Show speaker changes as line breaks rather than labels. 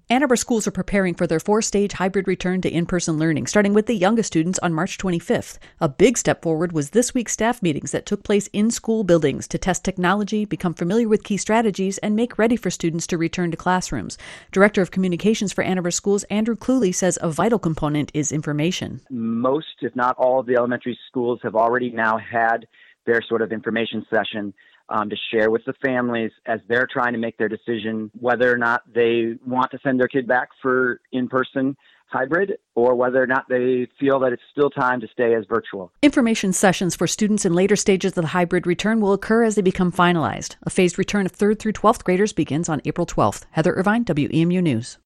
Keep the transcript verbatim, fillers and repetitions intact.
Ann Arbor schools are preparing for their four-stage hybrid return to in-person learning, starting with the youngest students on March twenty-fifth. A big step forward was this week's staff meetings that took place in school buildings to test technology, become familiar with key strategies, and make ready for students to return to classrooms. Director of Communications for Ann Arbor Schools, Andrew Cluley, says a vital component is information.
Most, if not all, of the elementary schools have already now had their sort of information session Um, to share with the families as they're trying to make their decision whether or not they want to send their kid back for in-person hybrid or whether or not they feel that it's still time to stay as virtual.
Information sessions for students in later stages of the hybrid return will occur as they become finalized. A phased return of third through twelfth graders begins on April twelfth. Heather Irvine, W E M U News.